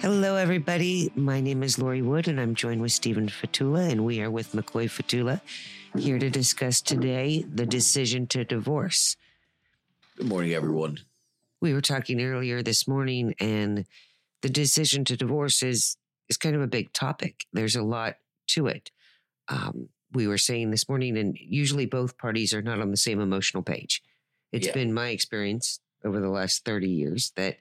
Hello, everybody. My name is Lori Wood, and I'm joined with Stephen Fatula, and we are with McCoy Fatula, here to discuss today the decision to divorce. Good morning, everyone. We were talking earlier this morning, and the decision to divorce is kind of a big topic. There's a lot to it. We were saying this morning, and usually both parties are not on the same emotional page. It's been my experience over the last 30 years that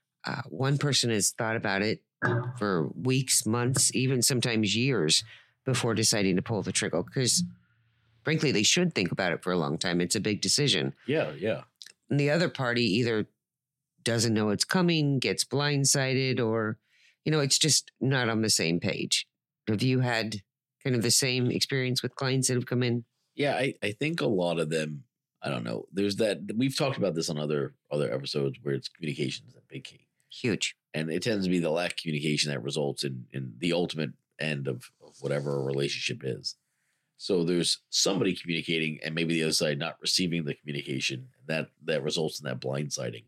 one person has thought about it for weeks, months, even sometimes years before deciding to pull the trigger. Because frankly, they should think about it for a long time. It's a big decision. Yeah. And the other party either doesn't know it's coming, gets blindsided, or, it's just not on the same page. Have you had kind of the same experience with clients that have come in? Yeah, I think a lot of them, I don't know. There's that, we've talked about this on other episodes where it's communication is a big key. Huge. And it tends to be the lack of communication that results in the ultimate end of whatever a relationship is. So there's somebody communicating and maybe the other side not receiving the communication. That results in that blindsiding.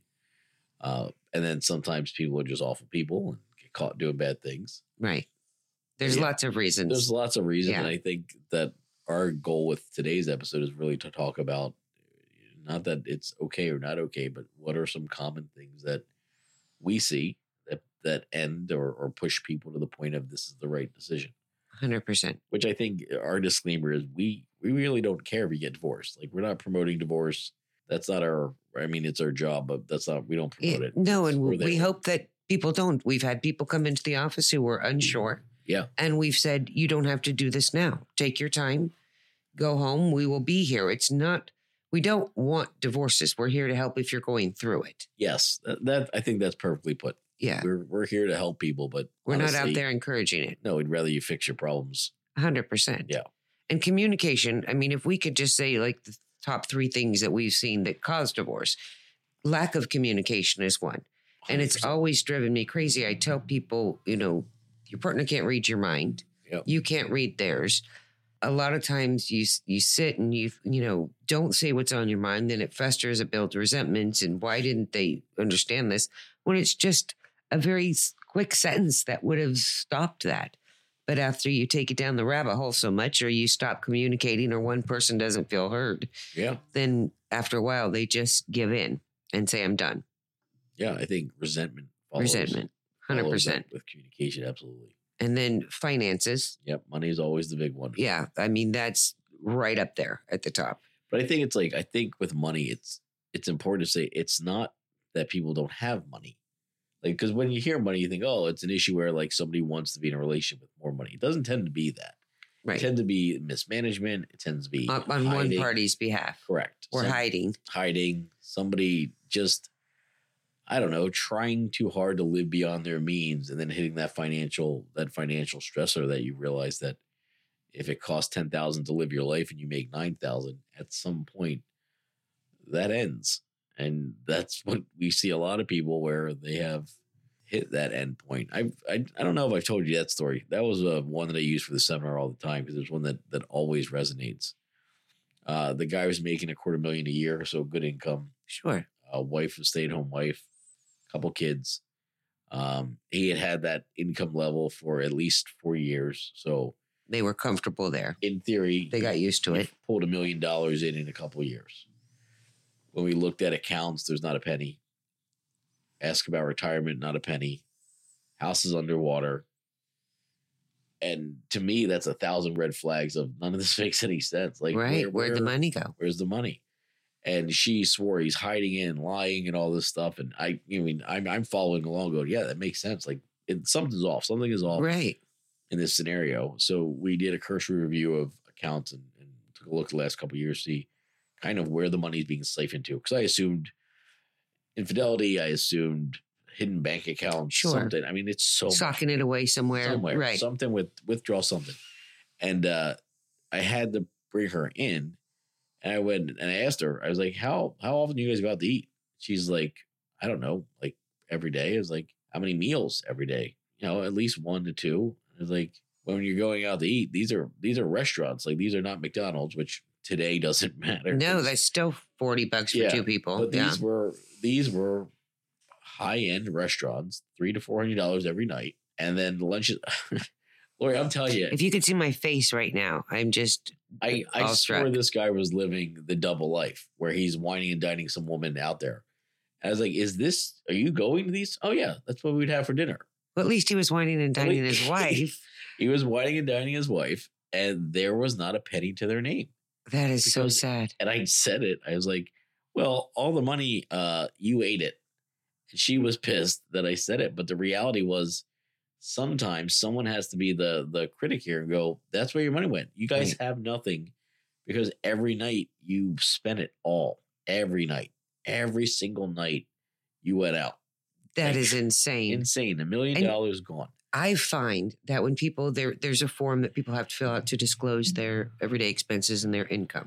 And then sometimes people are just awful people and get caught doing bad things. Right. There's lots of reasons. There's lots of reasons. Yeah. And I think that our goal with today's episode is really to talk about not that it's okay or not okay, but what are some common things that we see that end or push people to the point of this is the right decision. 100%. Which I think our disclaimer is we really don't care if you get divorced. Like, we're not promoting divorce. That's not it's our job, but we don't promote it. No, and we hope that people don't. We've had people come into the office who were unsure. Yeah. And we've said, you don't have to do this now. Take your time. Go home. We will be here. We don't want divorces. We're here to help if you're going through it. Yes. That I think that's perfectly put. Yeah. We're here to help people, but we're not out there encouraging it. No, we'd rather you fix your problems. 100%. Yeah. And communication, if we could just say like the top 3 things that we've seen that cause divorce, lack of communication is one. 100%. And it's always driven me crazy. I tell people, your partner can't read your mind. Yep. You can't read theirs. A lot of times you sit and you don't say what's on your mind, then it festers, it builds resentments. And why didn't they understand this? When it's just a very quick sentence that would have stopped that. But after you take it down the rabbit hole so much, or you stop communicating, or one person doesn't feel heard, then after a while they just give in and say, I'm done. Yeah, I think resentment follows. 100%. With communication, absolutely. And then finances. Yep. Money is always the big one. Yeah. That's right up there at the top. But I think with money, it's important to say it's not that people don't have money. Like, because when you hear money, you think, oh, it's an issue where like somebody wants to be in a relationship with more money. It doesn't tend to be that. Right. It tends to be mismanagement. It tends to be on one party's behalf. Correct. Or hiding. Somebody just, I don't know, trying too hard to live beyond their means, and then hitting that financial stressor that you realize that if it costs $10,000 to live your life and you make $9,000, at some point that ends. And that's what we see a lot of people where they have hit that end point. I don't know if I've told you that story. That was one that I use for the seminar all the time, because there's one that always resonates. The guy was making $250,000 a year, so good income. Sure. Wife, a stay-at-home wife, couple kids. He had that income level for at least 4 years. So they were comfortable there. In theory, they got used to it. Pulled $1 million in a couple of years. When we looked at accounts, there's not a penny. Ask about retirement, not a penny. House is underwater. And to me, that's 1,000 red flags of none of this makes any sense. Like, right. Where'd the money go? Where's the money? And she swore he's hiding in, lying, and all this stuff. And I'm following along, going, yeah, that makes sense. Like, something's off. Something is off, right, in this scenario. So we did a cursory review of accounts and took a look at the last couple of years, see kind of where the money is being siphoned to. Because I assumed infidelity, I assumed hidden bank accounts, something. It's so socking it away somewhere, right? Something withdraw something. And I had to bring her in. And I went and I asked her, I was like, how often do you guys go out to eat? She's like, I don't know, like every day. I was like, how many meals every day? At least 1 to 2. I was like, when you're going out to eat, these are restaurants. Like, these are not McDonald's, which today doesn't matter. No, that's still $40 for 2 people. But these were high-end restaurants, $300 to $400 every night, and then lunches. Lori, I'm telling you, If you could see my face right now, I'm just I awestruck. swear this guy was living the double life where he's whining and dining some woman out there. I was like, are you going to these? Oh yeah, that's what we'd have for dinner. Well, at least he was whining and dining his wife. He was whining and dining his wife, and there was not a penny to their name. That is so sad. And I said it. I was like, well, all the money, you ate it. And she was pissed that I said it. But the reality was sometimes someone has to be the critic here and go, that's where your money went. You guys have nothing because every night you spent it all. Every night. Every single night you went out. That is insane. Insane. $1 million gone. I find that when people, there's a form that people have to fill out to disclose their everyday expenses and their income.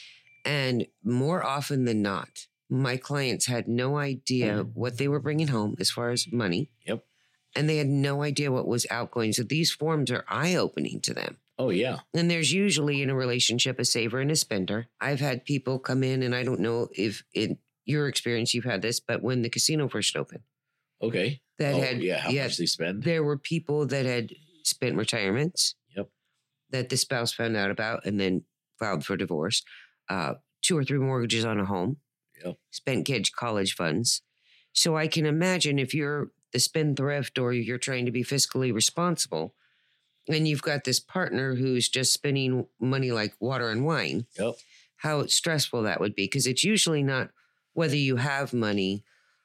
And more often than not, my clients had no idea what they were bringing home as far as money. Yep. And they had no idea what was outgoing. So these forms are eye-opening to them. Oh, yeah. And there's usually in a relationship a saver and a spender. I've had people come in, and I don't know if in your experience you've had this, but when the casino first opened. Okay. How much they spend? There were people that had spent retirements. Yep. That the spouse found out about and then filed for divorce. 2 or 3 mortgages on a home. Yep. Spent kids' college funds. So I can imagine if you're the spendthrift or you're trying to be fiscally responsible and you've got this partner who's just spending money like water and wine, how stressful that would be. Because it's usually not whether you have money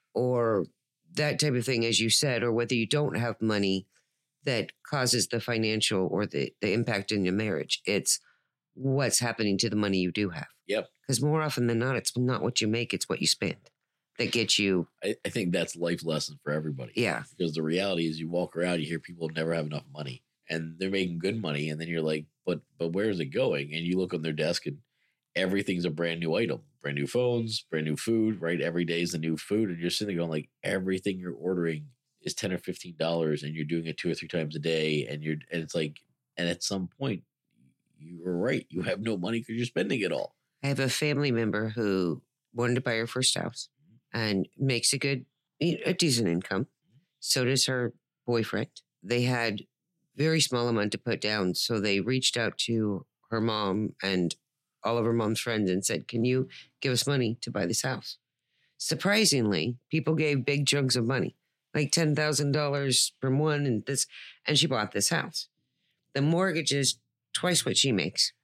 or that type of thing, as you said, or whether you don't have money that causes the financial or the impact in your marriage. It's what's happening to the money you do have. Yep. Because more often than not, it's not what you make, it's what you spend that gets you. I think that's life lesson for everybody. Yeah. Because the reality is you walk around, you hear people never have enough money and they're making good money. And then you're like, but where is it going? And you look on their desk and everything's a brand new item, brand new phones, brand new food, right? Every day is a new food. And you're sitting there going like everything you're ordering is $10 or $15 and you're doing it 2 or 3 times a day. And it's like, and at some point you were right. You have no money because you're spending it all. I have a family member who wanted to buy her first house and makes a decent income. So does her boyfriend. They had very small amount to put down. So they reached out to her mom and all of her mom's friends and said, can you give us money to buy this house? Surprisingly, people gave big chunks of money, like $10,000 from one and she bought this house. The mortgage is twice what she makes.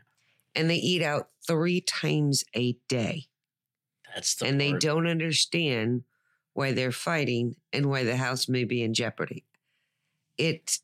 And they eat out 3 times a day. That's the And part. they don't understand why they're fighting and why the house may be in jeopardy. It's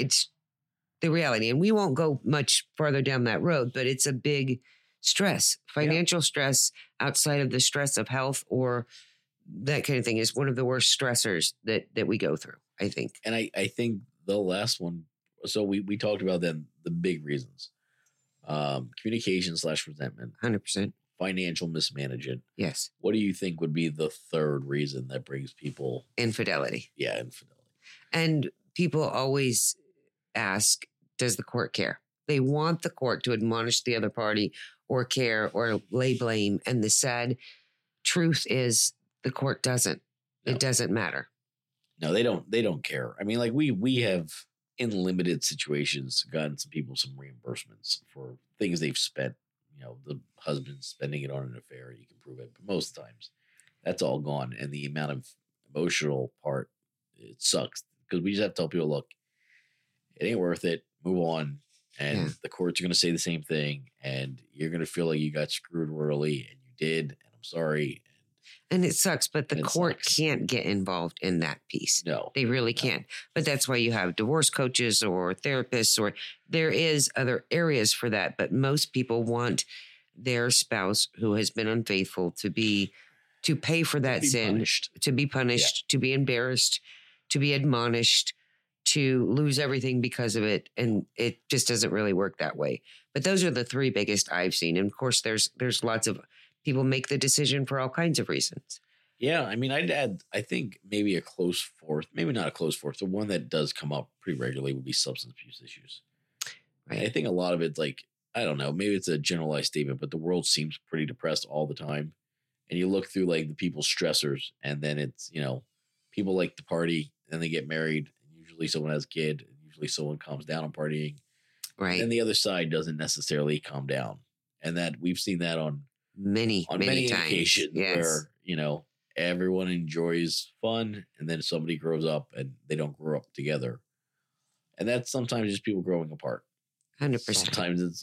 the reality. And we won't go much farther down that road, but it's a big stress. Financial stress outside of the stress of health or that kind of thing is one of the worst stressors that we go through, I think. And I think the last one, so we talked about then the big reasons. Communication / resentment. 100%. Financial mismanagement. Yes. What do you think would be the third reason that brings people? Infidelity. Yeah, infidelity. And people always ask, does the court care? They want the court to admonish the other party or care or lay blame. And the sad truth is the court doesn't. No. It doesn't matter. No, they don't care. I mean, like we have in limited situations gotten some people some reimbursements for things they've spent. You know, the husband spending it on an affair, you can prove it. But most times that's all gone. And the amount of emotional part, it sucks. Because we just have to tell people, look, it ain't worth it. Move on. And the courts are going to say the same thing. And you're going to feel like you got screwed royally. And you did. And I'm sorry. And it sucks, but the court can't get involved in that piece. No. They really can't. But that's why you have divorce coaches or therapists, or there is other areas for that. But most people want their spouse who has been unfaithful to pay for that sin, punished. To be punished, to be embarrassed, to be admonished, to lose everything because of it. And it just doesn't really work that way. But those are the 3 biggest I've seen. And of course, there's lots of people make the decision for all kinds of reasons. Yeah. I mean, I'd add, I think maybe a close fourth, maybe not a close fourth. The one that does come up pretty regularly would be substance abuse issues. Right. I think a lot of it's like, I don't know, maybe it's a generalized statement, but the world seems pretty depressed all the time. And you look through like the people's stressors and then it's, you know, people like to party, and they get married. Usually someone has a kid. Usually someone calms down on partying. Right. And the other side doesn't necessarily calm down. And that we've seen that on many times. occasions where, everyone enjoys fun, and then somebody grows up and they don't grow up together. And that's sometimes just people growing apart. 100%. Sometimes it's,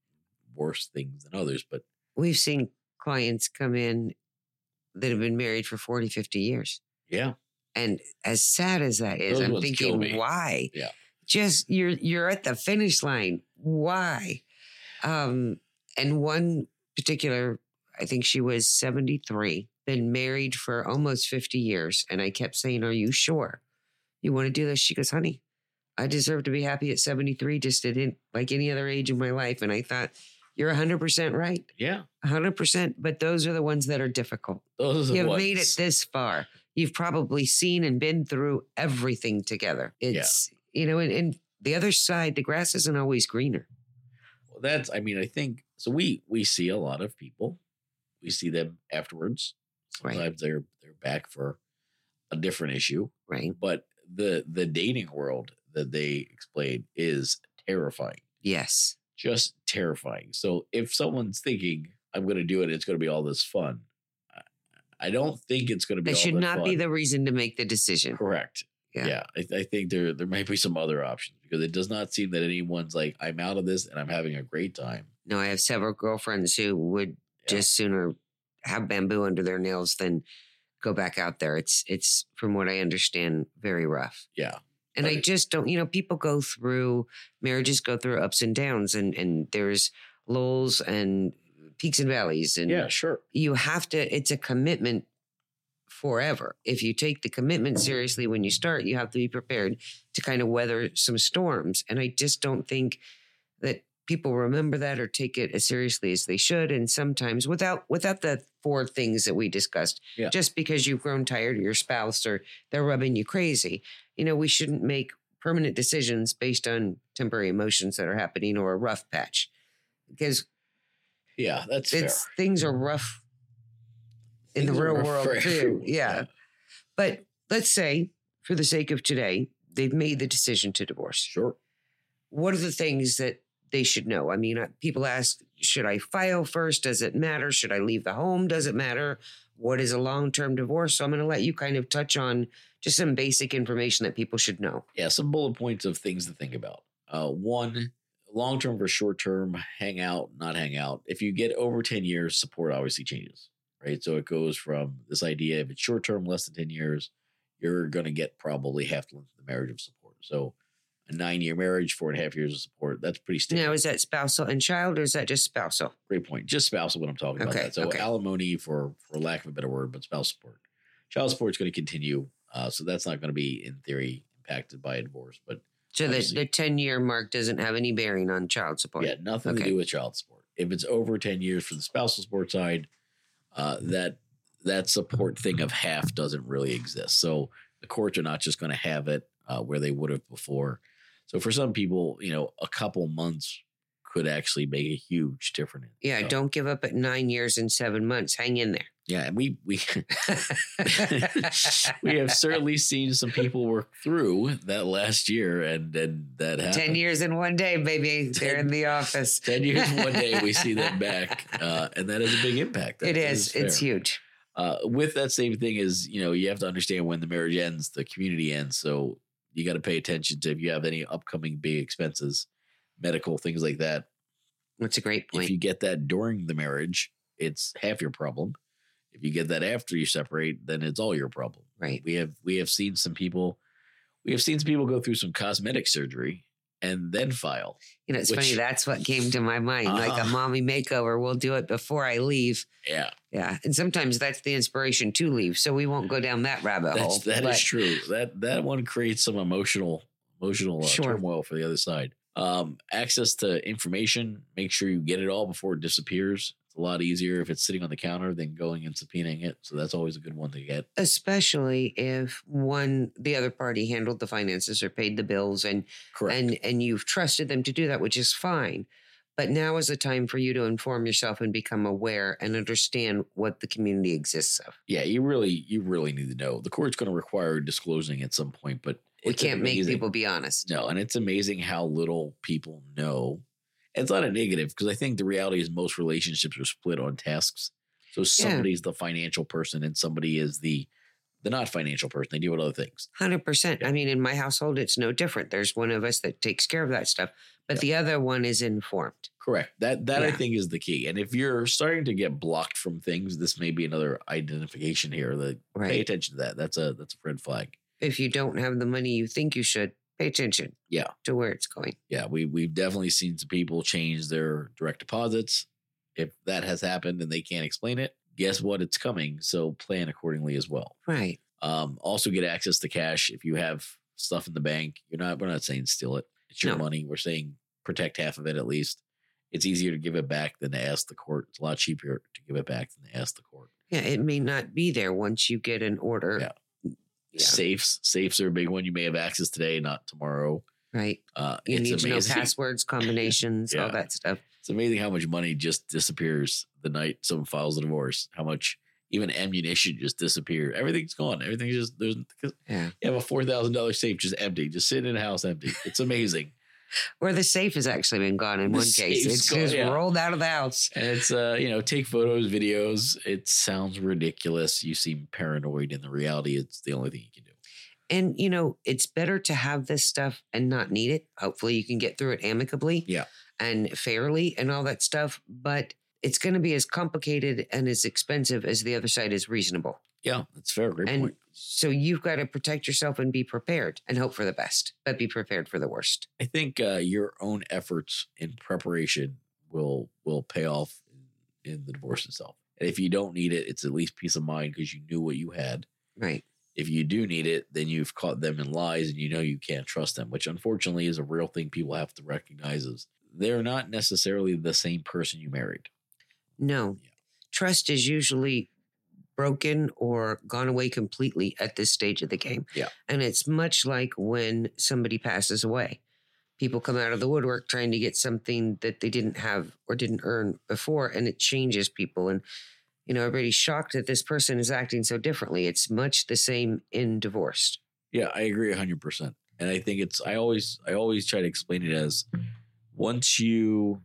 worse things than others, but we've seen clients come in that have been married for 40, 50 years. Yeah. And as sad as that is, I'm thinking, why? Yeah. Just you're at the finish line. Why? And one particular, I think she was 73, been married for almost 50 years. And I kept saying, are you sure you want to do this? She goes, honey, I deserve to be happy at 73, just like any other age in my life. And I thought, you're 100% right. Yeah. 100%. But those are the ones that are difficult. Those are You've made it this far. You've probably seen and been through everything together. It's, and the other side, the grass isn't always greener. Well, I think, so we see a lot of people. We see them afterwards. Sometimes they're back for a different issue. Right. But the dating world that they explain is terrifying. Yes. Just terrifying. So if someone's thinking, I'm going to do it, it's going to be all this fun, I don't think it's going to be. That should not be the reason to make the decision. Correct. Yeah. I think there might be some other options, because it does not seem that anyone's like, I'm out of this and I'm having a great time. No, I have several girlfriends who would just sooner have bamboo under their nails than go back out there. It's from what I understand, very rough. Yeah. And I just don't, people marriages go through ups and downs, and there's lulls and peaks and valleys. And yeah, sure. You have to, it's a commitment forever. If you take the commitment seriously when you start, you have to be prepared to kind of weather some storms. And I just don't think that people remember that or take it as seriously as they should. And sometimes without the 4 things that we discussed, just because you've grown tired of your spouse or they're rubbing you crazy, we shouldn't make permanent decisions based on temporary emotions that are happening or a rough patch, because that's fair. Things are rough in the real world too. Yeah. But let's say, for the sake of today, they've made the decision to divorce. Sure. What are the things that they should know? I mean, people ask, should I file first? Does it matter? Should I leave the home? Does it matter? What is a long-term divorce? So I'm going to let you kind of touch on just some basic information that people should know. Yeah, some bullet points of things to think about. One, long-term versus short-term, hang out, not hang out. If you get over 10 years, support obviously changes, right? So it goes from this idea, if it's short-term, less than 10 years, you're going to get probably half the length of the marriage of support. So a 9-year marriage, 4.5 years of support, that's pretty standard. Now, is that spousal and child, or is that just spousal? Great point. Just spousal when I'm talking about that. So alimony, for lack of a better word, but spousal support. Child support is going to continue. So that's not going to be, in theory, impacted by a divorce. But so the 10-year mark doesn't have any bearing on child support? Yeah, nothing to do with child support. If it's over 10 years for the spousal support side, that support thing of half doesn't really exist. So the courts are not just going to have it where they would have before. So for some people, a couple months could actually make a huge difference. Yeah, don't give up at 9 years and 7 months. Hang in there. Yeah, and we we have certainly seen some people work through that last year, and that happened. 10 years in one day, baby. They're in the office. 10 years in one day, we see them back, and that is a big impact. It is. It's huge. With that same thing is, you have to understand when the marriage ends, the community ends. So you got to pay attention to if you have any upcoming big expenses, medical, things like that. That's a great point. If you get that during the marriage, it's half your problem. If you get that after you separate, then it's all your problem. Right. We have seen some people go through some cosmetic surgery and then file. It's funny. That's what came to my mind. Like a mommy makeover. We'll do it before I leave. Yeah. Yeah. And sometimes that's the inspiration to leave. So we won't go down that rabbit hole. That is true. That one creates some emotional turmoil for the other side. Access to information. Make sure you get it all before it disappears. It's a lot easier if it's sitting on the counter than going and subpoenaing it. So that's always a good one to get. Especially if the other party handled the finances or paid the bills and Correct. and you've trusted them to do that, which is fine. But now is the time for you to inform yourself and become aware and understand what the community exists of. Yeah, you really need to know. The court's going to require disclosing at some point, but We can't make people be honest. No, and it's amazing how little people know. And it's not a negative, because I think the reality is most relationships are split on tasks. So somebody's the financial person and somebody is the not financial person. They deal with other things. 100%. I mean, in my household, it's no different. There's one of us that takes care of that stuff, but the other one is informed. Correct. That I think is the key. And if you're starting to get blocked from things, this may be another identification here. That pay attention to that. That's a red flag. If you don't have the money you think you should, pay attention. To where it's going. Yeah, we've definitely seen some people change their direct deposits. If that has happened and they can't explain it, guess what? It's coming. So plan accordingly as well. Right. Also get access to cash. If you have stuff in the bank, we're not saying steal it. It's your money. We're saying protect half of it at least. It's easier to give it back than to ask the court. It's a lot cheaper to give it back than to ask the court. Yeah, it may not be there once you get an order. Yeah. Safes are a big one. You may have access today, not tomorrow. Right. You need to know passwords, combinations, all that stuff. It's amazing how much money just disappears the night someone files a divorce. How much even ammunition just disappears. Everything's gone. Everything's just you have a $4,000 safe just empty, just sitting in a house empty. It's amazing. Or the safe has actually been gone in one case. It's just rolled out of the house. And it's take photos, videos. It sounds ridiculous. You seem paranoid. In the reality, it's the only thing you can do. And, it's better to have this stuff and not need it. Hopefully you can get through it amicably and fairly and all that stuff. But it's going to be as complicated and as expensive as the other side is reasonable. Yeah, that's fair. Great point. So you've got to protect yourself and be prepared and hope for the best, but be prepared for the worst. I think your own efforts in preparation will pay off in the divorce itself. And if you don't need it, it's at least peace of mind because you knew what you had. Right. If you do need it, then you've caught them in lies and you can't trust them, which unfortunately is a real thing people have to recognize is they're not necessarily the same person you married. No. Yeah. Trust is usually broken or gone away completely at this stage of the game. Yeah. And it's much like when somebody passes away. People come out of the woodwork trying to get something that they didn't have or didn't earn before, and it changes people. And, everybody's shocked that this person is acting so differently. It's much the same in divorce. Yeah, I agree 100%. And I think I always try to explain it as once you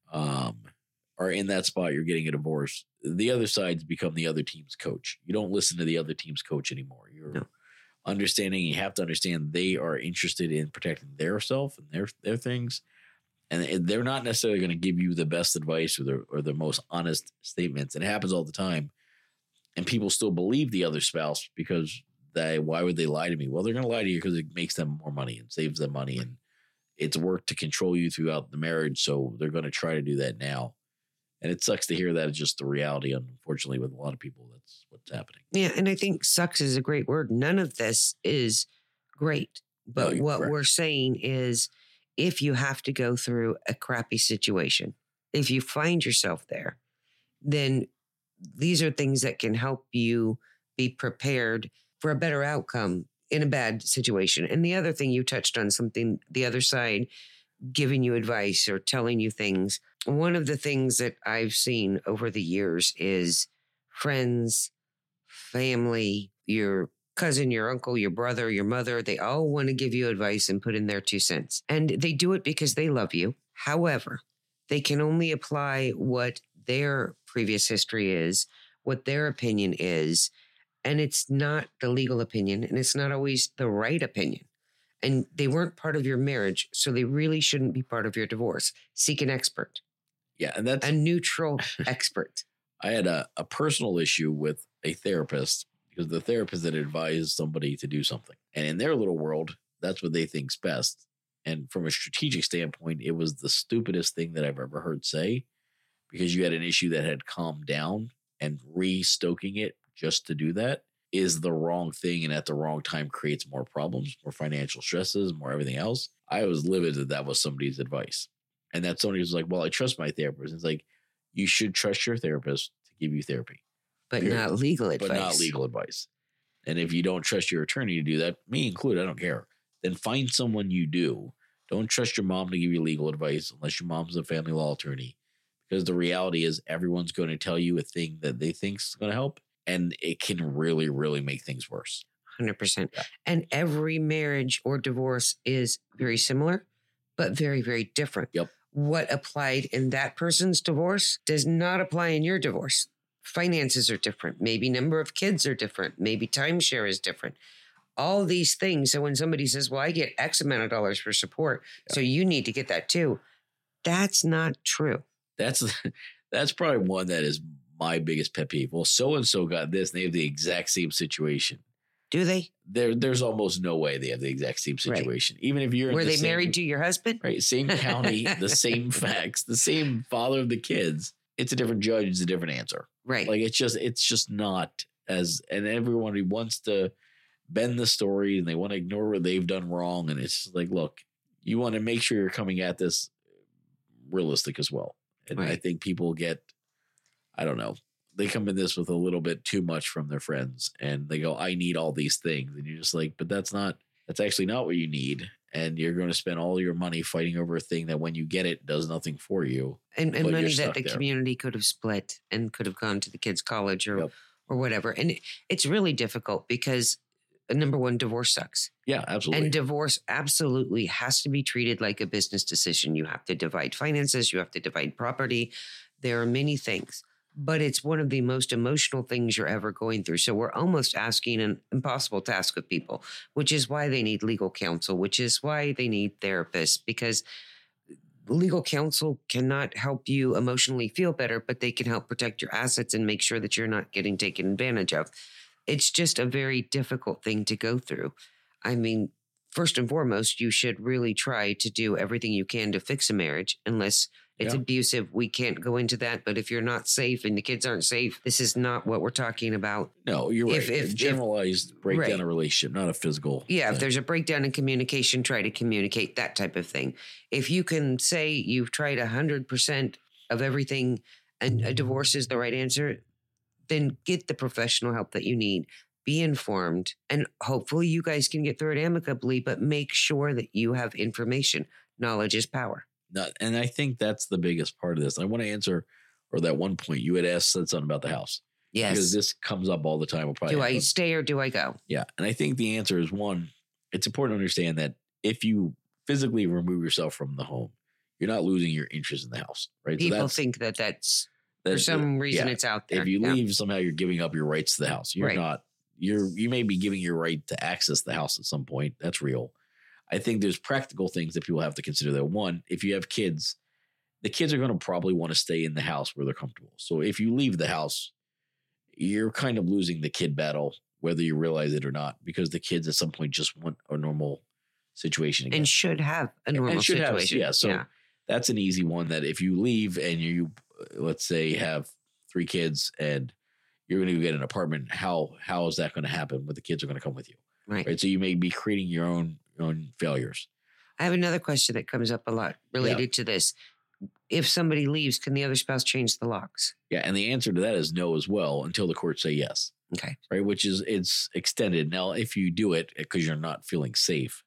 are in that spot, you're getting a divorce, the other side's become the other team's coach. You don't listen to the other team's coach anymore. You're understanding. You have to understand they are interested in protecting their self and their things. And they're not necessarily going to give you the best advice or the most honest statements. And it happens all the time. And people still believe the other spouse because why would they lie to me? Well, they're going to lie to you because it makes them more money and saves them money. And it's worked to control you throughout the marriage. So they're going to try to do that now. And it sucks to hear that it's just the reality. Unfortunately, with a lot of people, that's what's happening. Yeah. And I think sucks is a great word. None of this is great. But what we're saying is if you have to go through a crappy situation, if you find yourself there, then these are things that can help you be prepared for a better outcome in a bad situation. And the other thing you touched on, something the other side giving you advice or telling you things. One of the things that I've seen over the years is friends, family, your cousin, your uncle, your brother, your mother, they all want to give you advice and put in their 2 cents. And they do it because they love you. However, they can only apply what their previous history is, what their opinion is, and it's not the legal opinion, and it's not always the right opinion. And they weren't part of your marriage, so they really shouldn't be part of your divorce. Seek an expert. Yeah, and that's a neutral expert. I had a personal issue with a therapist because the therapist had advised somebody to do something. And in their little world, that's what they think's best. And from a strategic standpoint, it was the stupidest thing that I've ever heard say because you had an issue that had calmed down and re-stoking it just to do that is the wrong thing and at the wrong time creates more problems, more financial stresses, more everything else. I was livid that was somebody's advice. And that somebody was like, well, I trust my therapist. It's like, you should trust your therapist to give you therapy. But not legal advice. But not legal advice. And if you don't trust your attorney to do that, me included, I don't care. Then find someone you do Don't trust your mom to give you legal advice unless your mom's a family law attorney. Because the reality is everyone's going to tell you a thing that they think's going to help. And it can really, really make things worse. 100%. Yeah. And every marriage or divorce is very similar, but very, very different. Yep. What applied in that person's divorce does not apply in your divorce. Finances are different. Maybe number of kids are different. Maybe timeshare is different. All these things. So when somebody says, well, I get X amount of dollars for support, so you need to get that too. That's not true. That's probably one that is my biggest pet peeve. Well, so-and-so got this. And they have the exact same situation. Do they? There's almost no way they have the exact same situation. Right. Even if you're Were they married to your husband? Right. Same county, the same facts, the same father of the kids. It's a different judge. It's a different answer. Right. Like it's just not as, and everyone who wants to bend the story and they want to ignore what they've done wrong. And it's like, look, you want to make sure you're coming at this realistic as well. And right. I think people get, I don't know, they come in this with a little bit too much from their friends and they go, I need all these things. And you're just like, but that's actually not what you need. And you're going to spend all your money fighting over a thing that when you get it does nothing for you. And money that the community could have split and could have gone to the kids' college or whatever. And it's really difficult because number one, divorce sucks. Yeah, absolutely. And divorce absolutely has to be treated like a business decision. You have to divide finances. You have to divide property. There are many things. But it's one of the most emotional things you're ever going through. So we're almost asking an impossible task of people, which is why they need legal counsel, which is why they need therapists, because legal counsel cannot help you emotionally feel better, but they can help protect your assets and make sure that you're not getting taken advantage of. It's just a very difficult thing to go through. I mean, first and foremost, you should really try to do everything you can to fix a marriage, unless it's abusive. We can't go into that. But if you're not safe and the kids aren't safe, this is not what we're talking about. No, you're right. If generalized breakdown of relationship, not a physical. Yeah, thing. If there's a breakdown in communication, try to communicate, that type of thing. If you can say you've tried 100% of everything and a divorce is the right answer, then get the professional help that you need. Be informed, and hopefully you guys can get through it amicably, but make sure that you have information. Knowledge is power. No, and I think that's the biggest part of this. I want to answer, or that one point you had said something about the house. Yes. Because this comes up all the time. Do I stay or do I go? Yeah. And I think the answer is one, it's important to understand that if you physically remove yourself from the home, you're not losing your interest in the house, right? People think that's for some reason it's out there. If you leave, somehow you're giving up your rights to the house. You're not. You may be giving your right to access the house at some point. That's real. I think there's practical things that people have to consider. That one, if you have kids, the kids are going to probably want to stay in the house where they're comfortable. So if you leave the house, you're kind of losing the kid battle, whether you realize it or not, because the kids at some point just want a normal situation again. And should have a normal situation. So that's an easy one, that if you leave and you, let's say, have 3 kids and you're going to get an apartment, how is that going to happen? But the kids are going to come with you. Right. So you may be creating your own failures. I have another question that comes up a lot related to this. If somebody leaves, can the other spouse change the locks? Yeah. And the answer to that is no as well, until the courts say yes. Okay. Right. Which is, it's extended. Now, if you do it because you're not feeling safe,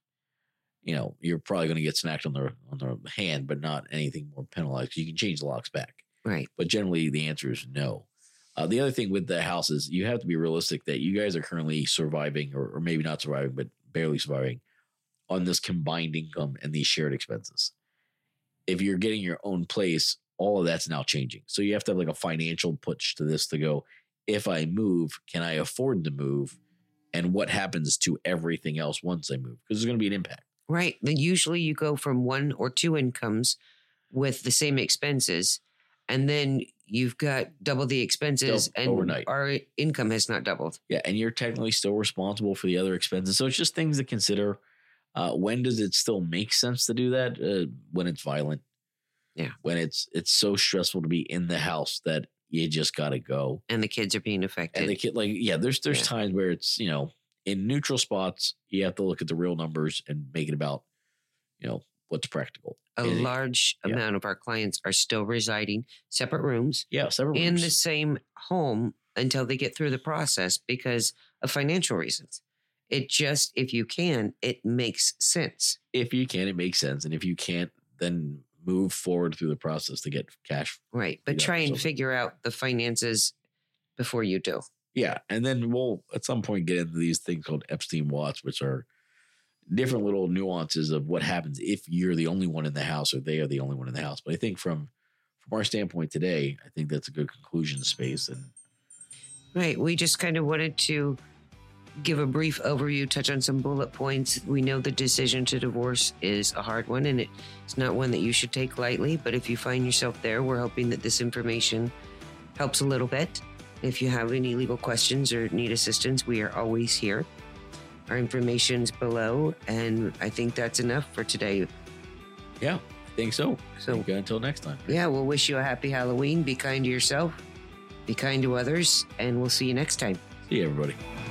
you're probably going to get smacked on the hand, but not anything more penalized. You can change the locks back. Right. But generally the answer is no. The other thing with the house is you have to be realistic that you guys are currently surviving, or maybe not surviving, but barely surviving on this combined income and these shared expenses. If you're getting your own place, all of that's now changing. So you have to have like a financial push to this to go, if I move, can I afford to move? And what happens to everything else once I move? Because there's going to be an impact. Right. Then usually you go from 1 or 2 incomes with the same expenses, and then you've got double the expenses and overnight. Our income has not doubled. Yeah. And you're technically still responsible for the other expenses. So it's just things to consider. When does it still make sense to do that? When it's violent. Yeah. When it's so stressful to be in the house that you just got to go. And the kids are being affected. And the kid, there's times where it's, in neutral spots, you have to look at the real numbers and make it about, what's practical. A large amount of our clients are still residing separate rooms. Yeah, separate rooms. In the same home until they get through the process because of financial reasons. It just, if you can, it makes sense. If you can, it makes sense. And if you can't, then move forward through the process to get cash. Right. But try and figure out the finances before you do. Yeah. And then we'll at some point get into these things called Epstein-Watts, which are different little nuances of what happens if you're the only one in the house or they are the only one in the house. But I think from our standpoint today, I think that's a good conclusion space. And right. We just kind of wanted to give a brief overview, touch on some bullet points. We know the decision to divorce is a hard one, and it's not one that you should take lightly. But if you find yourself there, we're hoping that this information helps a little bit. If you have any legal questions or need assistance, we are always here. Our information's below, and I think that's enough for today. Yeah, I think so. So until next time. Yeah, we'll wish you a happy Halloween. Be kind to yourself, be kind to others, and we'll see you next time. See you, everybody.